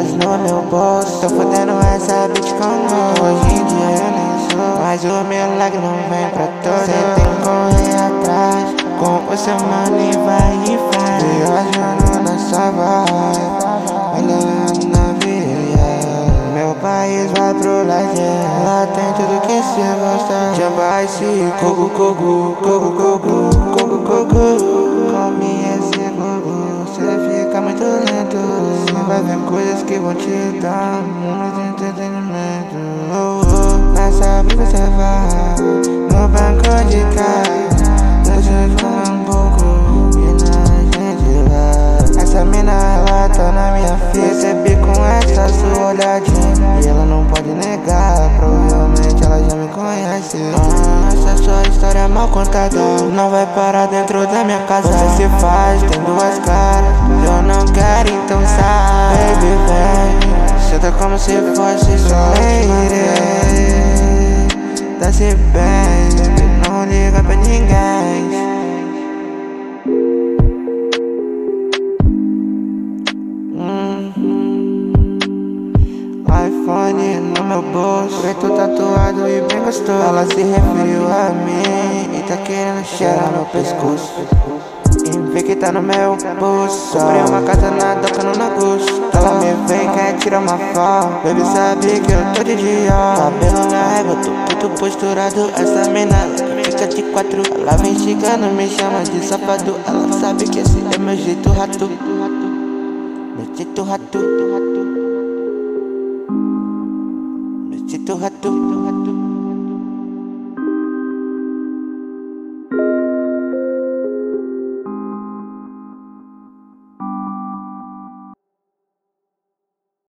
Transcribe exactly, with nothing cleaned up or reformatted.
reais no meu bolso. Tô fudendo essa bitch com gosto. Hoje em dia eu nem sou, mas o milagre não vem pra todos. Cê tem que correr atrás com o seu mano e vai e faz. Viajando na sua vibe, olhando na via. Meu país vai pro lazer, lá tem tudo que cê gosta. Jamba Ice, coco, coco, coco, coco, coco, coco. Come esse coco, cê fica muito lento. Cê vai ver coisas que vão te dar muito entretenimento. Oh, oh. Nessa briga cê vai no banco de casa, deixa eu falar um pouco e na gente vai. Essa mina ela tá na minha fita, recebi com essa sua olhadinha e ela não pode negar, provavelmente ela já me conhece. Ah, essa sua história é mal contada, não vai parar dentro da minha casa. Você se faz, tem duas caras, eu não quero então sai. Baby vem, senta como se fosse sua lady. Desce bem, não liga pra ninguém. iPhone no meu bolso, preto tatuado e bem gostoso. Ela se referiu a mim e tá querendo cheirar meu pescoço. Invicta no meu bolso, comprei uma katana tocando na gosto. Ela me vem, quer tirar uma foto, baby sabe que eu tô de dia. Cabelo na régua, tô muito posturado. Essa mina ela fica de quatro, ela vem chegando, me chama de safado. Ela sabe que esse é meu jeito rato, meu jeito rato, meu jeito rato.